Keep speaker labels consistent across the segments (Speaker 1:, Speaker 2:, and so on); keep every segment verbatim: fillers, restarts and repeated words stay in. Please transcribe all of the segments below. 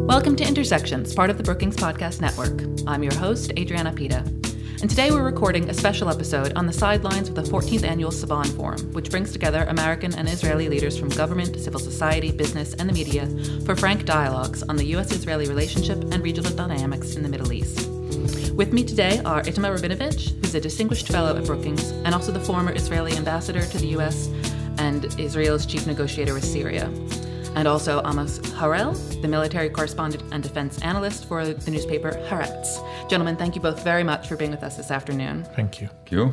Speaker 1: Welcome to Intersections, part of the Brookings Podcast Network. I'm your host, Adriana Pita. And today we're recording a special episode on the sidelines of the fourteenth Annual Savan Forum, which brings together American and Israeli leaders from government, civil society, business, and the media for frank dialogues on the U S-Israeli relationship and regional dynamics in the Middle East. With me today are Itamar Rabinovich, who's a distinguished fellow at Brookings, and also the former Israeli ambassador to the U S and Israel's chief negotiator with Syria. And also Amos Harel, the military correspondent and defense analyst for the newspaper Haaretz. Gentlemen, thank you both very much for being with us this afternoon.
Speaker 2: Thank you.
Speaker 3: Thank you.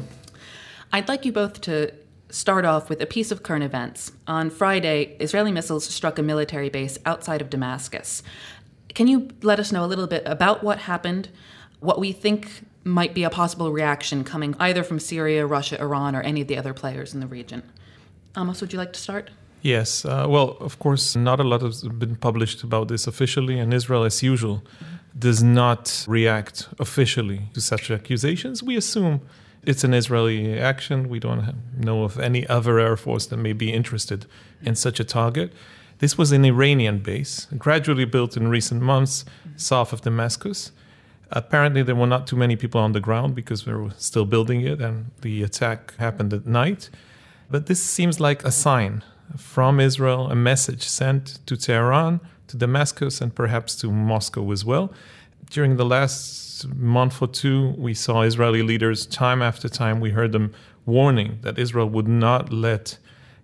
Speaker 1: I'd like you both to start off with a piece of current events. On Friday, Israeli missiles struck a military base outside of Damascus. Can you let us know a little bit about what happened, what we think might be a possible reaction coming either from Syria, Russia, Iran, or any of the other players in the region? Amos, would you like to start?
Speaker 2: Yes. Uh, well, of course, not a lot has been published about this officially, and Israel, as usual, does not react officially to such accusations. We assume it's an Israeli action. We don't have, know of any other air force that may be interested in such a target. This was an Iranian base, gradually built in recent months, south of Damascus. Apparently, there were not too many people on the ground because they were still building it, and the attack happened at night. But this seems like a sign from Israel, a message sent to Tehran, to Damascus, and perhaps to Moscow as well. During the last month or two, we saw Israeli leaders, time after time, we heard them warning that Israel would not let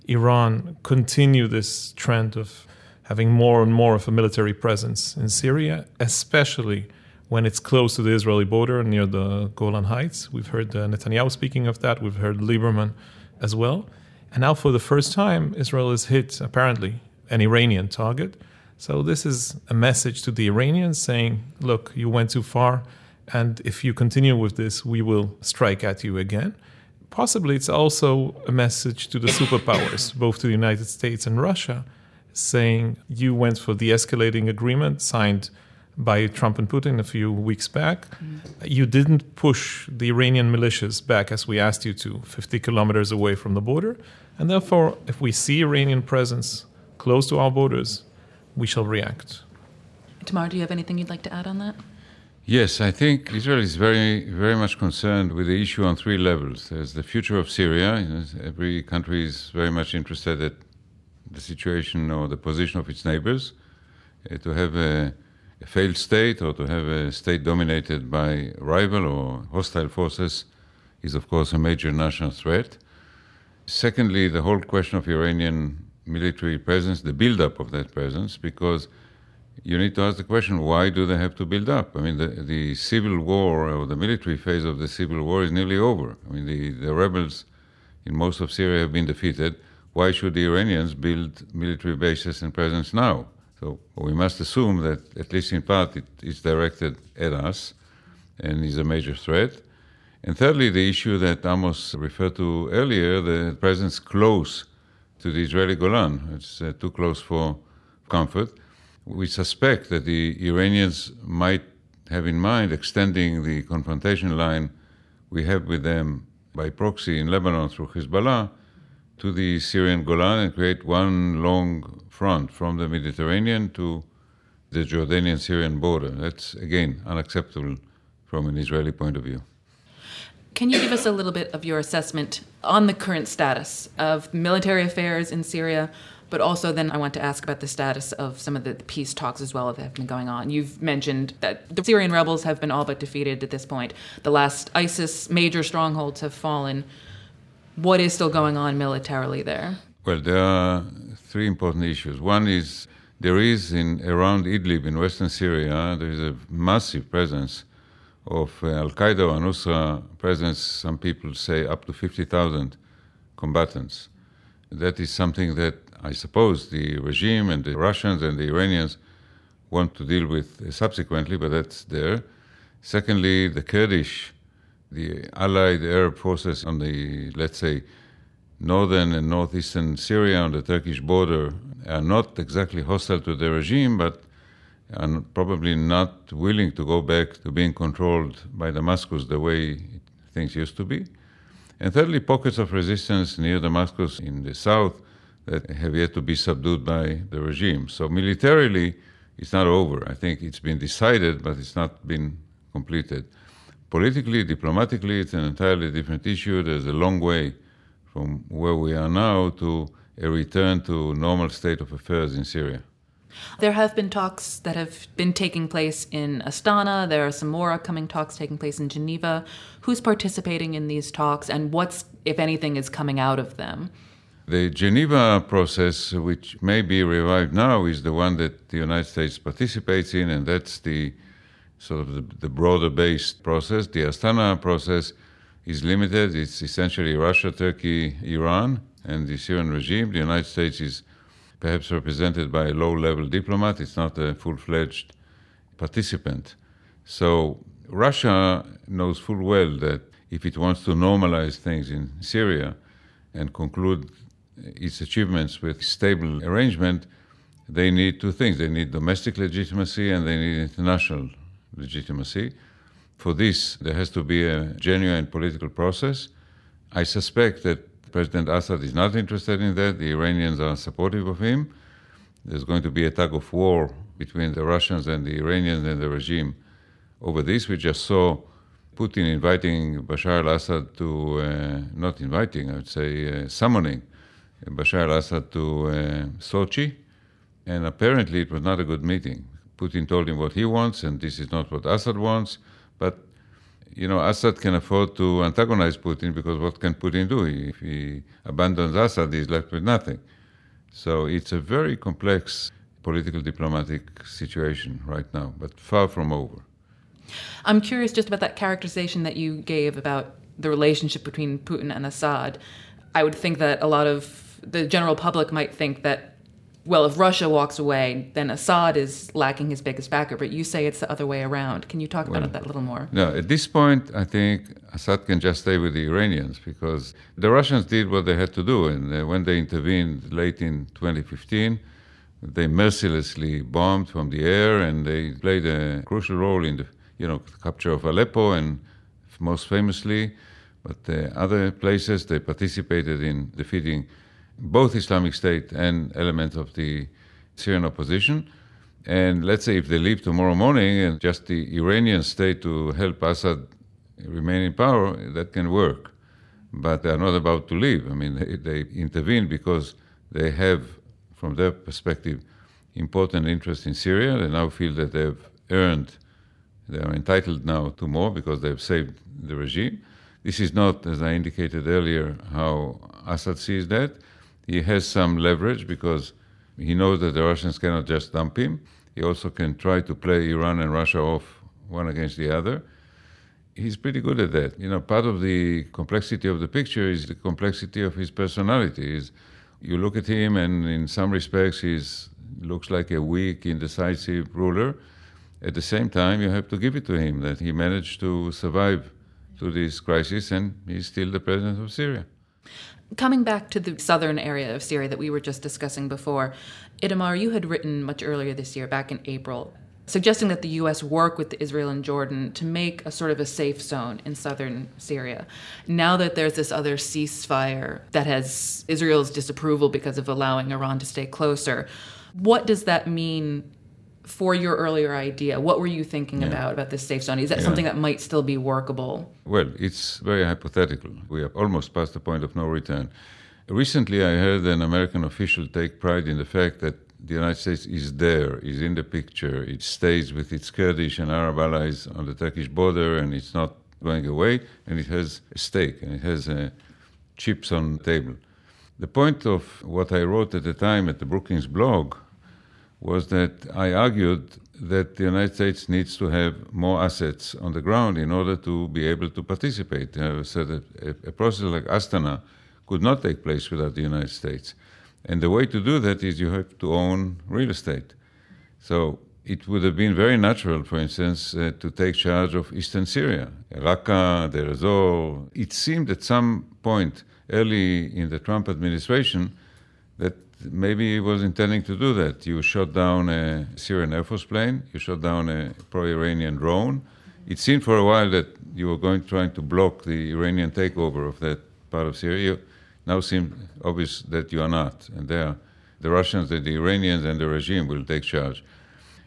Speaker 2: Iran continue this trend of having more and more of a military presence in Syria, especially when it's close to the Israeli border near the Golan Heights. We've heard uh, Netanyahu speaking of that. We've heard Lieberman as well. And now for the first time, Israel has hit, apparently, an Iranian target. So this is a message to the Iranians saying, look, you went too far, and if you continue with this, we will strike at you again. Possibly it's also a message to the superpowers, both to the United States and Russia, saying you went for the escalating agreement signed by Trump and Putin a few weeks back. Mm. You didn't push the Iranian militias back as we asked you to, fifty kilometers away from the border. And therefore, if we see Iranian presence close to our borders, we shall react.
Speaker 1: Tamar, do you have anything you'd like to add on that?
Speaker 3: Yes, I think Israel is very, very much concerned with the issue on three levels. There's the future of Syria. You know, every country is very much interested in the situation or the position of its neighbors. Uh, to have a, a failed state or to have a state dominated by rival or hostile forces is, of course, a major national threat. Secondly, the whole question of Iranian military presence, the build-up of that presence, because you need to ask the question, why do they have to build up? I mean, the, the civil war or the military phase of the civil war is nearly over. I mean, the, the rebels in most of Syria have been defeated. Why should the Iranians build military bases and presence now? So we must assume that, at least in part, it is directed at us and is a major threat. And thirdly, the issue that Amos referred to earlier, the presence close to the Israeli Golan. It's uh, too close for comfort. We suspect that the Iranians might have in mind extending the confrontation line we have with them by proxy in Lebanon through Hezbollah to the Syrian Golan and create one long front from the Mediterranean to the Jordanian-Syrian border. That's, again, unacceptable from an Israeli point of view.
Speaker 1: Can you give us a little bit of your assessment on the current status of military affairs in Syria, but also then I want to ask about the status of some of the peace talks as well that have been going on? You've mentioned that the Syrian rebels have been all but defeated at this point. The last ISIS major strongholds have fallen. What is still going on militarily there?
Speaker 3: Well, there are three important issues. One is there is in around Idlib in western Syria, there is a massive presence of uh, Al-Qaeda or Nusra presence, some people say up to fifty thousand combatants. That is something that I suppose the regime and the Russians and the Iranians want to deal with subsequently, but that's there. Secondly, the Kurdish, the allied Arab forces on the, let's say, northern and northeastern Syria on the Turkish border are not exactly hostile to the regime, but are probably not willing to go back to being controlled by Damascus the way things used to be. And thirdly, pockets of resistance near Damascus in the south that have yet to be subdued by the regime. So militarily, it's not over. I think it's been decided, but it's not been completed. Politically, diplomatically, it's an entirely different issue. There's a long way from where we are now to a return to normal state of affairs in Syria.
Speaker 1: There have been talks that have been taking place in Astana. There are some more upcoming talks taking place in Geneva. Who's participating in these talks, and what's, if anything, is coming out of them?
Speaker 3: The Geneva process, which may be revived now, is the one that the United States participates in, and that's the sort of the, the broader-based process. The Astana process is limited. It's essentially Russia, Turkey, Iran, and the Syrian regime. The United States is perhaps represented by a low-level diplomat. It's not a full-fledged participant. So Russia knows full well that if it wants to normalize things in Syria and conclude its achievements with stable arrangement, they need two things. They need domestic legitimacy and they need international legitimacy. For this, there has to be a genuine political process. I suspect that President Assad is not interested in that. The Iranians are supportive of him. There's going to be a tug of war between the Russians and the Iranians and the regime over this. We just saw Putin inviting Bashar al-Assad to, uh, not inviting, I would say uh, summoning Bashar al-Assad to uh, Sochi, and apparently it was not a good meeting. Putin told him what he wants, and this is not what Assad wants, but you know, Assad can afford to antagonize Putin because what can Putin do? If he abandons Assad, he's left with nothing. So it's a very complex political diplomatic situation right now, but far from over.
Speaker 1: I'm curious just about that characterization that you gave about the relationship between Putin and Assad. I would think that a lot of the general public might think that, well, if Russia walks away, then Assad is lacking his biggest backer, but you say it's the other way around. Can you talk about well, that a little more?
Speaker 3: No, at this point, I think Assad can just stay with the Iranians because the Russians did what they had to do, and uh, when they intervened late in twenty fifteen, they mercilessly bombed from the air, and they played a crucial role in the, you know, capture of Aleppo, and most famously, but uh, other places they participated in defeating both Islamic State and elements of the Syrian opposition. And let's say if they leave tomorrow morning and just the Iranian state to help Assad remain in power, that can work. But they're not about to leave. I mean, they, they intervene because they have, from their perspective, important interest in Syria. They now feel that they've earned, they are entitled now to more because they've saved the regime. This is not, as I indicated earlier, how Assad sees that. He has some leverage because he knows that the Russians cannot just dump him. He also can try to play Iran and Russia off one against the other. He's pretty good at that. You know, part of the complexity of the picture is the complexity of his personality. Is you look at him, and in some respects, he looks like a weak, indecisive ruler. At the same time, you have to give it to him that he managed to survive through this crisis, and he's still the president of Syria.
Speaker 1: Coming back to the southern area of Syria that we were just discussing before, Itamar, you had written much earlier this year, back in April, suggesting that the U S work with Israel and Jordan to make a sort of a safe zone in southern Syria. Now that there's this other ceasefire that has Israel's disapproval because of allowing Iran to stay closer, what does that mean for your earlier idea? What were you thinking yeah. about, about this safe zone? Is that yeah. something that might still be workable?
Speaker 3: Well, it's very hypothetical. We have almost passed the point of no return. Recently, I heard an American official take pride in the fact that the United States is there, is in the picture. It stays with its Kurdish and Arab allies on the Turkish border, and it's not going away, and it has a stake, and it has uh, chips on the table. The point of what I wrote at the time at the Brookings blog was that I argued that the United States needs to have more assets on the ground in order to be able to participate. I said that a, a process like Astana could not take place without the United States. And the way to do that is you have to own real estate. So it would have been very natural, for instance, uh, to take charge of eastern Syria, Raqqa, Deir ez-Zor. It seemed at some point early in the Trump administration that maybe he was intending to do that. You shot down a Syrian Air Force plane, you shot down a pro-Iranian drone. It seemed for a while that you were going trying to block the Iranian takeover of that part of Syria. Now it seems obvious that you are not. And there, the Russians, and the Iranians, and the regime will take charge.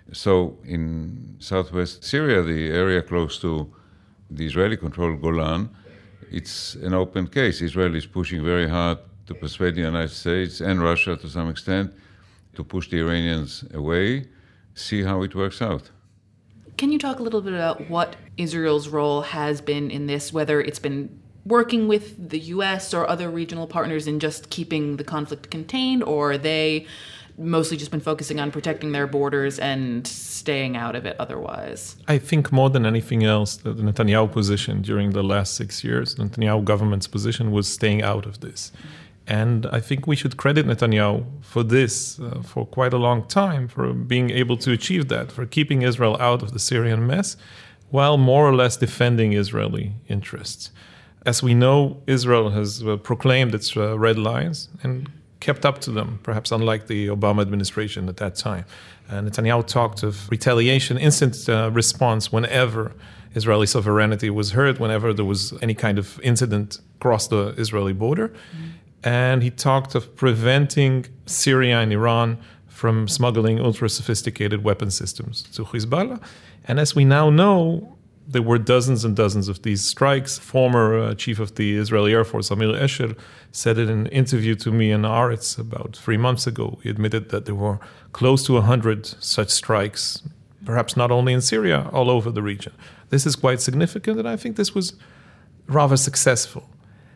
Speaker 3: So in southwest Syria, the area close to the Israeli-controlled Golan, it's an open case. Israel is pushing very hard to persuade the United States and Russia to some extent to push the Iranians away, see how it works out.
Speaker 1: Can you talk a little bit about what Israel's role has been in this, whether it's been working with the U S or other regional partners in just keeping the conflict contained, or are they mostly just been focusing on protecting their borders and staying out of it otherwise?
Speaker 2: I think more than anything else, the Netanyahu position during the last six years, the Netanyahu government's position was staying out of this. And I think we should credit Netanyahu for this uh, for quite a long time, for being able to achieve that, for keeping Israel out of the Syrian mess, while more or less defending Israeli interests. As we know, Israel has uh, proclaimed its uh, red lines and kept up to them, perhaps unlike the Obama administration at that time. Uh, Netanyahu talked of retaliation, instant uh, response whenever Israeli sovereignty was hurt, whenever there was any kind of incident across the Israeli border. Mm-hmm. And he talked of preventing Syria and Iran from smuggling ultra-sophisticated weapon systems to Hezbollah. And as we now know, there were dozens and dozens of these strikes. Former uh, chief of the Israeli Air Force, Amir Escher, said in an interview to me in Haaretz about three months ago. He admitted that there were close to one hundred such strikes, perhaps not only in Syria, all over the region. This is quite significant, and I think this was rather successful.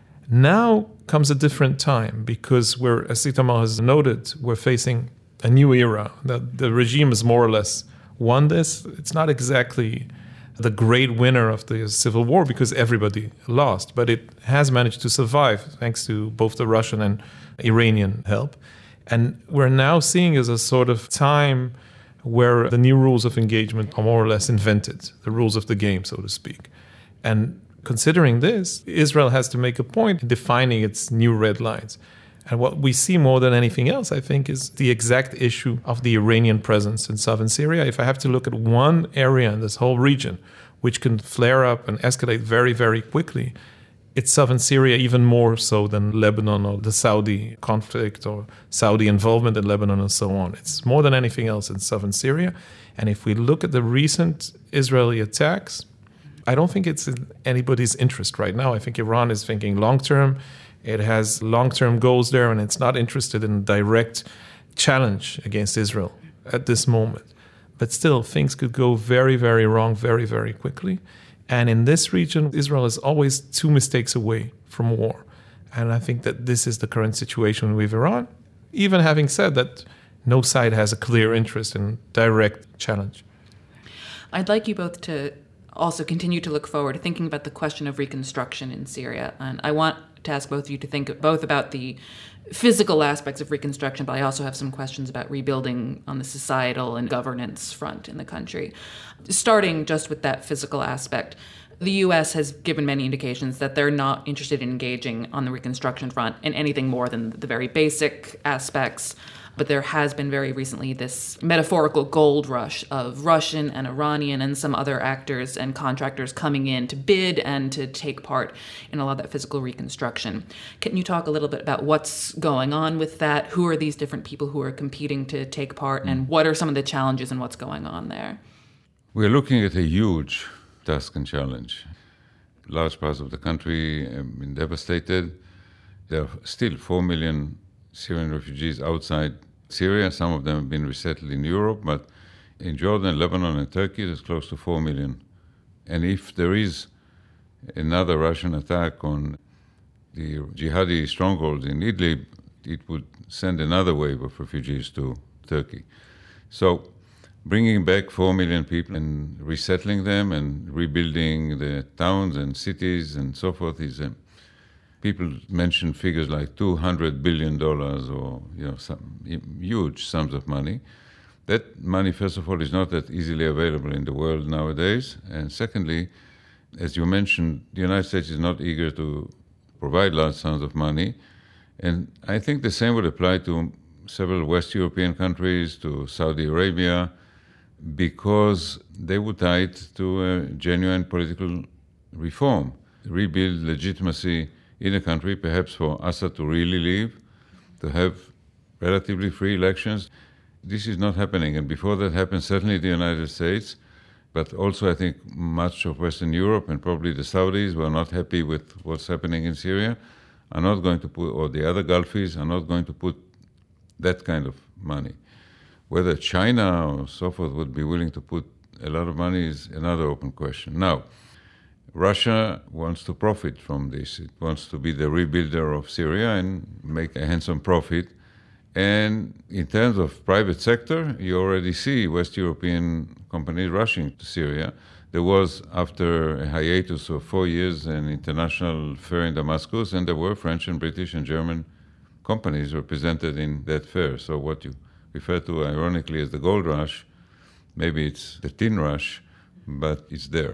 Speaker 2: Now comes a different time because we're, as Itamar has noted, we're facing a new era. The, the regime has more or less won this. It's not exactly the great winner of the civil war because everybody lost, but it has managed to survive thanks to both the Russian and Iranian help. And we're now seeing as a sort of time where the new rules of engagement are more or less invented, the rules of the game, so to speak. And considering this, Israel has to make a point in defining its new red lines. And what we see more than anything else, I think, is the exact issue of the Iranian presence in southern Syria. If I have to look at one area in this whole region which can flare up and escalate very, very quickly, it's southern Syria, even more so than Lebanon or the Saudi conflict or Saudi involvement in Lebanon and so on. It's more than anything else in southern Syria. And if we look at the recent Israeli attacks, I don't think it's in anybody's interest right now. I think Iran is thinking long-term. It has long-term goals there, and it's not interested in direct challenge against Israel at this moment. But still, things could go very, very wrong very, very quickly. And in this region, Israel is always two mistakes away from war. And I think that this is the current situation with Iran, even having said that no side has a clear interest in direct challenge.
Speaker 1: I'd like you both to also continue to look forward, thinking about the question of reconstruction in Syria. And I want to ask both of you to think both about the physical aspects of reconstruction, but I also have some questions about rebuilding on the societal and governance front in the country. Starting just with that physical aspect, the U S has given many indications that they're not interested in engaging on the reconstruction front in anything more than the very basic aspects. But there has been very recently this metaphorical gold rush of Russian and Iranian and some other actors and contractors coming in to bid and to take part in a lot of that physical reconstruction. Can you talk a little bit about what's going on with that? Who are these different people who are competing to take part, and what are some of the challenges and what's going on there?
Speaker 3: We're looking at a huge task and challenge. Large parts of the country have been devastated. There are still four million Syrian refugees outside Syria. Some of them have been resettled in Europe, but in Jordan, Lebanon, and Turkey, there's close to four million. And if there is another Russian attack on the jihadi strongholds in Idlib, it would send another wave of refugees to Turkey. So bringing back four million people and resettling them and rebuilding the towns and cities and so forth is a people mention figures like two hundred billion dollars or you know some huge sums of money. That money, first of all, is not that easily available in the world nowadays. And secondly, as you mentioned, the United States is not eager to provide large sums of money. And I think the same would apply to several West European countries, to Saudi Arabia, because they would tie it to a genuine political reform, rebuild legitimacy in a country, perhaps for Assad to really leave, to have relatively free elections, This is not happening. And before that happened, certainly the United States, but also I think much of Western Europe and probably the Saudis were not happy with what's happening in Syria, are not going to put, or the other Gulfies are not going to put that kind of money. Whether China or so forth would be willing to put a lot of money is another open question. Now, Russia wants to profit from this. It wants to be the rebuilder of Syria and make a handsome profit. And in terms of private sector, you already see West European companies rushing to Syria. There was, after a hiatus of four years, an international fair in Damascus, and there were French and British and German companies represented in that fair. So what you refer to ironically as the gold rush, maybe it's the tin rush, but it's there.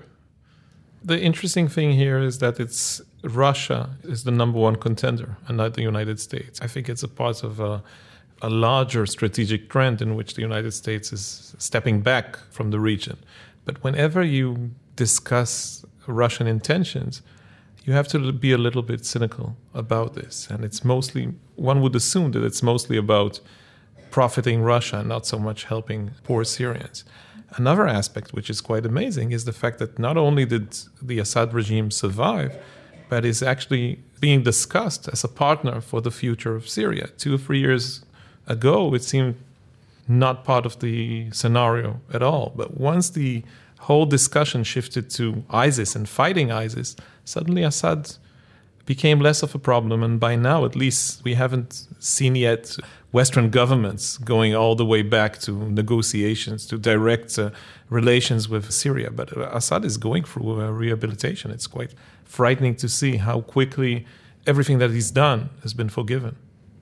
Speaker 2: The interesting thing here is that it's Russia is the number one contender and not the United States. I think it's a part of a, a larger strategic trend in which the United States is stepping back from the region. But whenever you discuss Russian intentions, you have to be a little bit cynical about this. And it's mostly, one would assume that it's mostly about profiting Russia, not so much helping poor Syrians. Another aspect, which is quite amazing, is the fact that not only did the Assad regime survive, but is actually being discussed as a partner for the future of Syria. Two or three years ago, it seemed not part of the scenario at all. But once the whole discussion shifted to ISIS and fighting ISIS, suddenly Assad became less of a problem. And by now, at least, we haven't seen yet Western governments going all the way back to negotiations, to direct uh, relations with Syria. But Assad is going through a rehabilitation. It's quite frightening to see how quickly everything that he's done has been forgiven.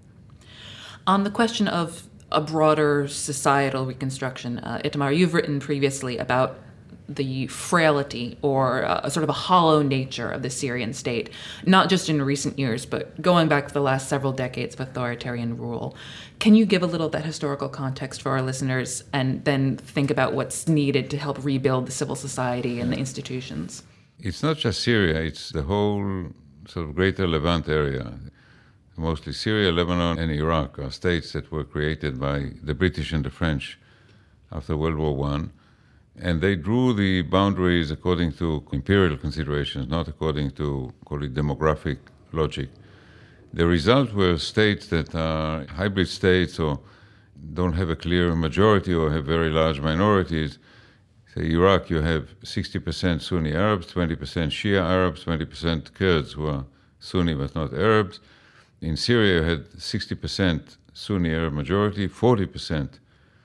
Speaker 1: On the question of a broader societal reconstruction, uh, Itamar, you've written previously about the frailty or a, a sort of a hollow nature of the Syrian state, not just in recent years, but going back to the last several decades of authoritarian rule. Can you give a little of that historical context for our listeners and then think about what's needed to help rebuild the civil society and the institutions?
Speaker 3: It's not just Syria, it's the whole sort of greater Levant area. Mostly Syria, Lebanon, and Iraq are states that were created by the British and the French after World War One. And they drew the boundaries according to imperial considerations, not according to, call it, demographic logic. The result were states that are hybrid states or don't have a clear majority or have very large minorities. Say Iraq, you have sixty percent Sunni Arabs, twenty percent Shia Arabs, twenty percent Kurds who are Sunni but not Arabs. In Syria, you had sixty percent Sunni Arab majority, forty percent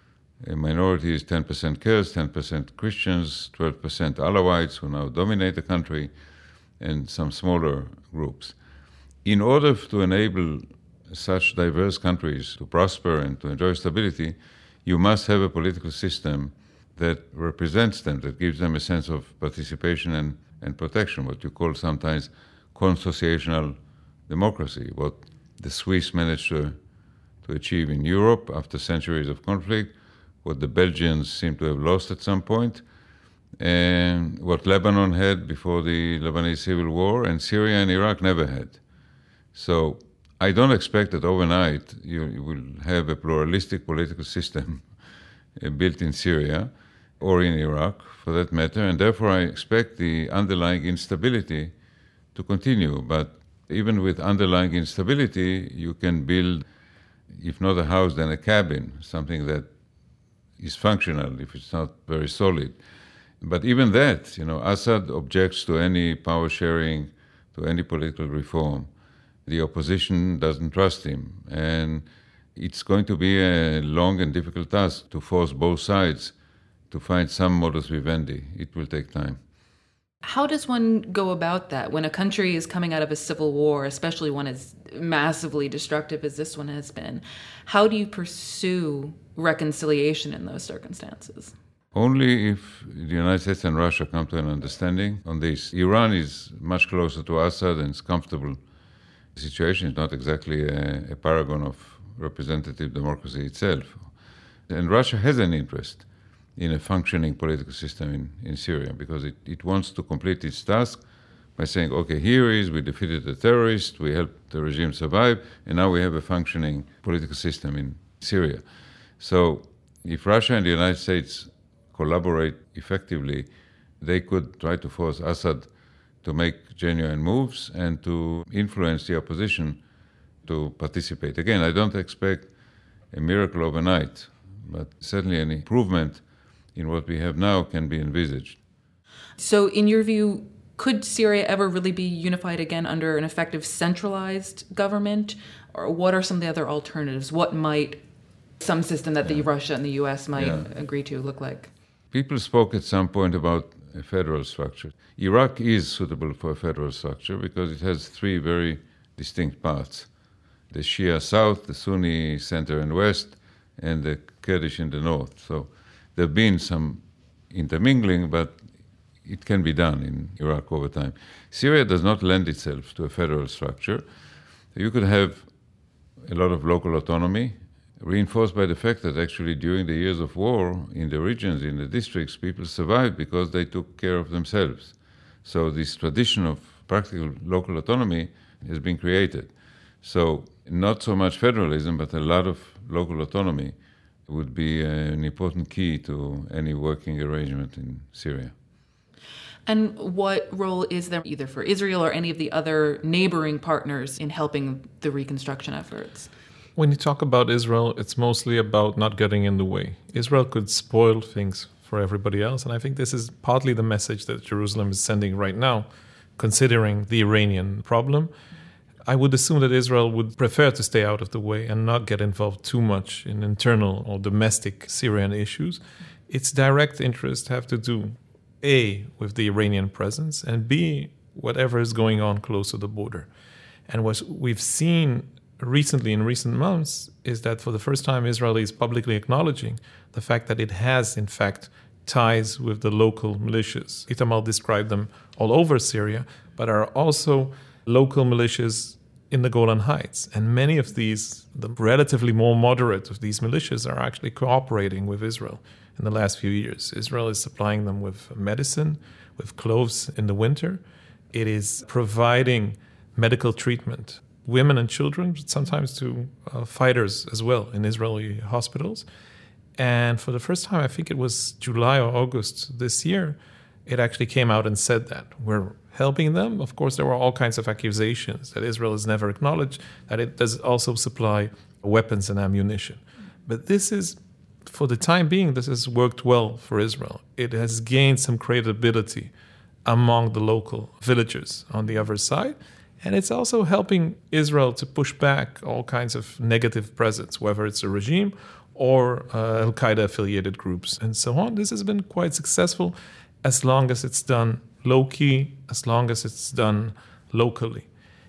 Speaker 3: minorities, ten percent Kurds, ten percent Christians, twelve percent Alawites who now dominate the country, and some smaller groups. In order to enable such diverse countries to prosper and to enjoy stability, you must have a political system that represents them, that gives them a sense of participation and, and protection, what you call sometimes consociational democracy, what the Swiss managed to, to achieve in Europe after centuries of conflict, what the Belgians seem to have lost at some point, and what Lebanon had before the Lebanese civil war, and Syria and Iraq never had. So I don't expect that overnight you, you will have a pluralistic political system built in Syria or in Iraq, for that matter, and therefore I expect the underlying instability to continue. But even with underlying instability, you can build, if not a house, then a cabin, something that is functional if it's not very solid. But even that, you know, Assad objects to any power sharing, to any political reform. The opposition doesn't trust him. And it's going to be a long and difficult task to force both sides to find some modus vivendi. It will take time.
Speaker 1: How does one go about that when a country is coming out of a civil war, especially one as massively destructive as this one has been? How do you pursue reconciliation in those circumstances?
Speaker 3: Only if the United States and Russia come to an understanding on this. Iran is much closer to Assad and it's comfortable. The situation is not exactly a, a paragon of representative democracy itself. And Russia has an interest in a functioning political system in, in Syria because it, it wants to complete its task by saying, okay, here is, we defeated the terrorists, we helped the regime survive, and now we have a functioning political system in Syria. So if Russia and the United States collaborate effectively, they could try to force Assad to make genuine moves and to influence the opposition to participate. Again, I don't expect a miracle overnight, but certainly an improvement in what we have now can be envisaged.
Speaker 1: So in your view, could Syria ever really be unified again under an effective centralized government? Or what are some of the other alternatives? What might some system that yeah. the Russia and the U S might yeah. agree to look like?
Speaker 3: People spoke at some point about a federal structure. Iraq is suitable for a federal structure because it has three very distinct parts. The Shia south, the Sunni center and west, and the Kurdish in the north. So there have been some intermingling, but it can be done in Iraq over time. Syria does not lend itself to a federal structure. You could have a lot of local autonomy, reinforced by the fact that actually during the years of war in the regions, in the districts, people survived because they took care of themselves. So this tradition of practical local autonomy has been created. So not so much federalism, but a lot of local autonomy would be an important key to any working arrangement in Syria.
Speaker 1: And what role is there either for Israel or any of the other neighboring partners in helping the reconstruction efforts?
Speaker 2: When you talk about Israel, it's mostly about not getting in the way. Israel could spoil things for everybody else, and I think this is partly the message that Jerusalem is sending right now, considering the Iranian problem. I would assume that Israel would prefer to stay out of the way and not get involved too much in internal or domestic Syrian issues. Its direct interests have to do A, with the Iranian presence, and B, whatever is going on close to the border. And what we've seen recently, in recent months, is that for the first time Israel is publicly acknowledging the fact that it has, in fact, ties with the local militias. Itamar described them all over Syria, but are also local militias in the Golan Heights. And many of these, the relatively more moderate of these militias, are actually cooperating with Israel. In the last few years, Israel is supplying them with medicine, with clothes in the winter. It is providing medical treatment, women and children, but sometimes to uh, fighters as well in Israeli hospitals. And for the first time, I think it was July or August this year, it actually came out and said that we're helping them. Of course, there were all kinds of accusations that Israel has never acknowledged, that it does also supply weapons and ammunition. But this is, for the time being, this has worked well for Israel. It has gained some credibility among the local villagers on the other side. And it's also helping Israel to push back all kinds of negative presence, whether it's a regime or uh, Al-Qaeda-affiliated groups and so on. This has been quite successful as long as it's done low-key, as long as it's done locally.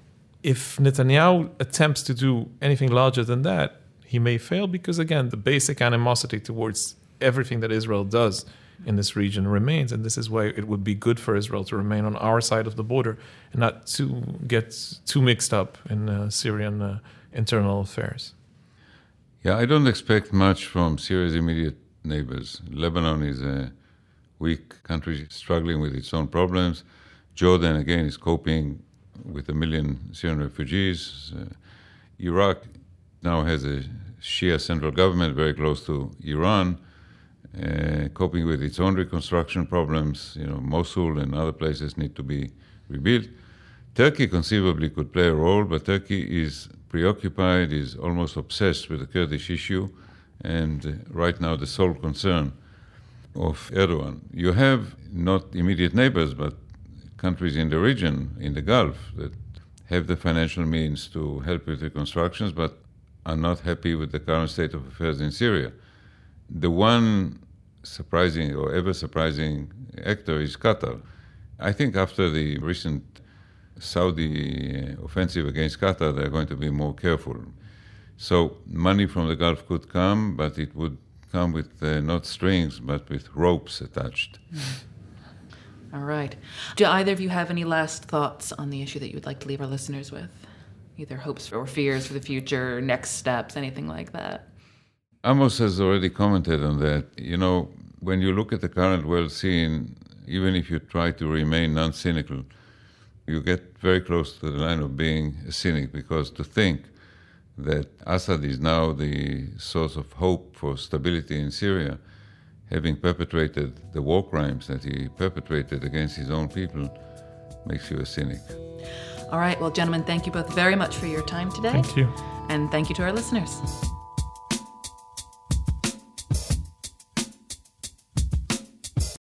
Speaker 2: If Netanyahu attempts to do anything larger than that, he may fail because, again, the basic animosity towards everything that Israel does in this region remains, and this is why it would be good for Israel to remain on our side of the border and not to get too mixed up in uh, Syrian uh, internal affairs.
Speaker 3: Yeah, I don't expect much from Syria's immediate neighbors. Lebanon is a weak country struggling with its own problems. Jordan, again, is coping with a million Syrian refugees. Uh, Iraq now has a Shia central government very close to Iran, uh, coping with its own reconstruction problems. You know, Mosul and other places need to be rebuilt. Turkey conceivably could play a role, but Turkey is preoccupied, is almost obsessed with the Kurdish issue, and uh, right now the sole concern of Erdogan. You have not immediate neighbors, but countries in the region, in the Gulf, that have the financial means to help with reconstructions, but are not happy with the current state of affairs in Syria. The one surprising or ever surprising actor is Qatar. I think after the recent Saudi offensive against Qatar, they're going to be more careful. So money from the Gulf could come, but it would come with uh, not strings, but with ropes attached.
Speaker 1: Mm-hmm. All right. Do either of you have any last thoughts on the issue that you would like to leave our listeners with? Either hopes or fears for the future, next steps, anything like that?
Speaker 3: Amos has already commented on that. You know, when you look at the current world scene, even if you try to remain non-cynical, you get very close to the line of being a cynic, because to think that Assad is now the source of hope for stability in Syria, having perpetrated the war crimes that he perpetrated against his own people, makes you a cynic.
Speaker 1: All right. Well, gentlemen, thank you both very much for your time today.
Speaker 2: Thank you.
Speaker 1: And thank you to our listeners.